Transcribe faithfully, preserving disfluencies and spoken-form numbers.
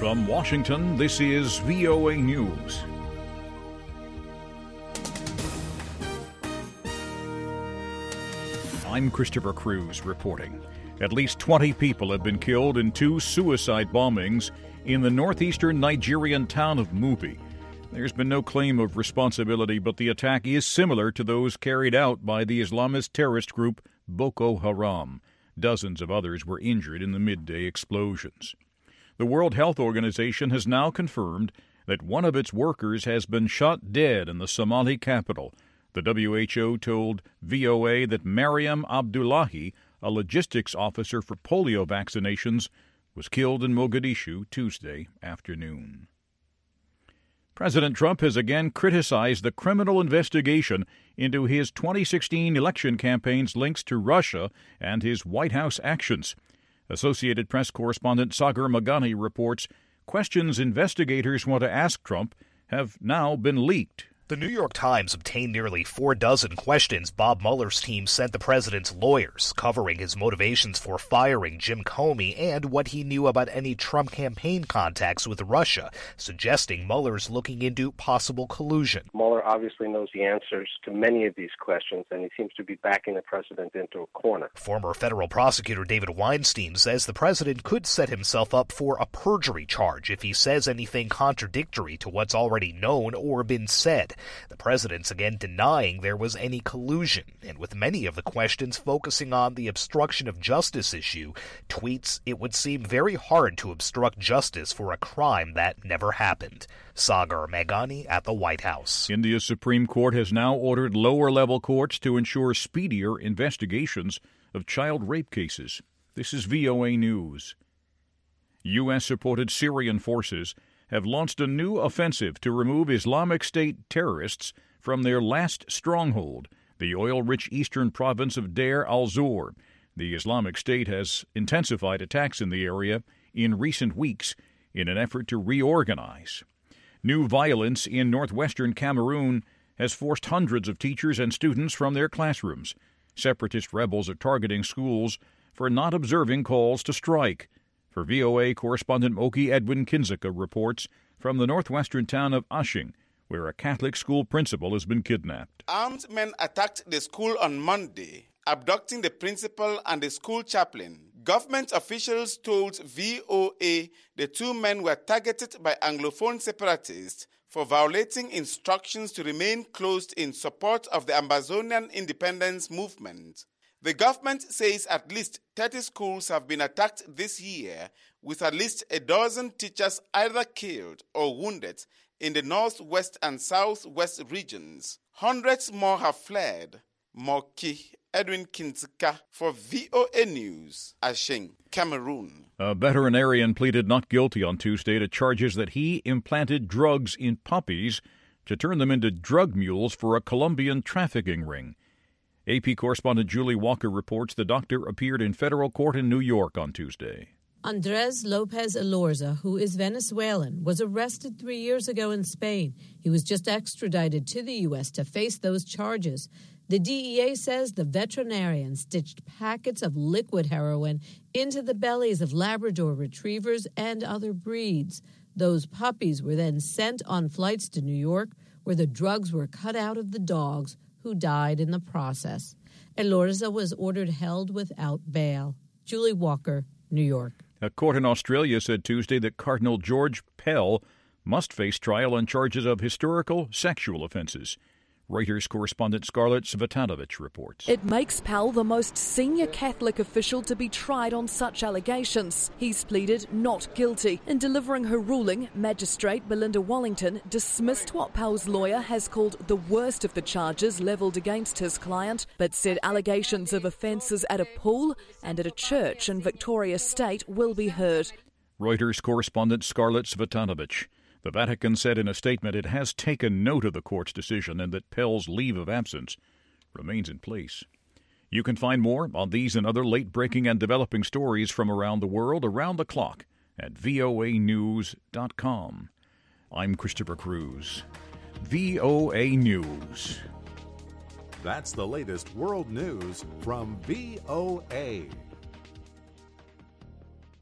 From Washington, this is V O A News. I'm Christopher Cruz reporting. At least twenty people have been killed in two suicide bombings in the northeastern Nigerian town of Mubi. There's been no claim of responsibility, but the attack is similar to those carried out by the Islamist terrorist group Boko Haram. Dozens of others were injured in the midday explosions. The World Health Organization has now confirmed that one of its workers has been shot dead in the Somali capital. The W H O told V O A that Mariam Abdullahi, a logistics officer for polio vaccinations, was killed in Mogadishu Tuesday afternoon. President Trump has again criticized the criminal investigation into his twenty sixteen election campaign's links to Russia and his White House actions. Associated Press correspondent Sagar Meghani reports questions investigators want to ask Trump have now been leaked. The New York Times obtained nearly four dozen questions Bob Mueller's team sent the president's lawyers, covering his motivations for firing Jim Comey and what he knew about any Trump campaign contacts with Russia, suggesting Mueller's looking into possible collusion. Mueller obviously knows the answers to many of these questions, and he seems to be backing the president into a corner. Former federal prosecutor David Weinstein says the president could set himself up for a perjury charge if he says anything contradictory to what's already known or been said. The president's again denying there was any collusion, and with many of the questions focusing on the obstruction of justice issue, tweets it would seem very hard to obstruct justice for a crime that never happened. Sagar Meghani at the White House. India's Supreme Court has now ordered lower-level courts to ensure speedier investigations of child rape cases. This is V O A News. U S-supported Syrian forces have launched a new offensive to remove Islamic State terrorists from their last stronghold, the oil-rich eastern province of Deir al-Zor. The Islamic State has intensified attacks in the area in recent weeks in an effort to reorganize. New violence in northwestern Cameroon has forced hundreds of teachers and students from their classrooms. Separatist rebels are targeting schools for not observing calls to strike. For V O A correspondent Moki Edwin Kinzika reports from the northwestern town of Ashing, where a Catholic school principal has been kidnapped. Armed men attacked the school on Monday, abducting the principal and the school chaplain. Government officials told V O A the two men were targeted by Anglophone separatists for violating instructions to remain closed in support of the Ambazonian independence movement. The government says at least thirty schools have been attacked this year, with at least a dozen teachers either killed or wounded in the northwest and southwest regions. Hundreds more have fled. Moki Edwin Kinzika for V O A News, Ashing, Cameroon. A veterinarian pleaded not guilty on Tuesday to charges that he implanted drugs in puppies to turn them into drug mules for a Colombian trafficking ring. A P correspondent Julie Walker reports the doctor appeared in federal court in New York on Tuesday. Andres Lopez Elorza, who is Venezuelan, was arrested three years ago in Spain. He was just extradited to the U S to face those charges. The D E A says the veterinarian stitched packets of liquid heroin into the bellies of Labrador retrievers and other breeds. Those puppies were then sent on flights to New York, where the drugs were cut out of the dogs, who died in the process. Elorza was ordered held without bail. Julie Walker, New York. A court in Australia said Tuesday that Cardinal George Pell must face trial on charges of historical sexual offenses. Reuters correspondent Scarlett Svetanovich reports. It makes Pell the most senior Catholic official to be tried on such allegations. He's pleaded not guilty. In delivering her ruling, Magistrate Belinda Wallington dismissed what Pell's lawyer has called the worst of the charges levelled against his client, but said allegations of offences at a pool and at a church in Victoria State will be heard. Reuters correspondent Scarlett Svetanovich. The Vatican said in a statement it has taken note of the court's decision and that Pell's leave of absence remains in place. You can find more on these and other late-breaking and developing stories from around the world around the clock at V O A news dot com. I'm Christopher Cruz. V O A News. That's the latest world news from V O A.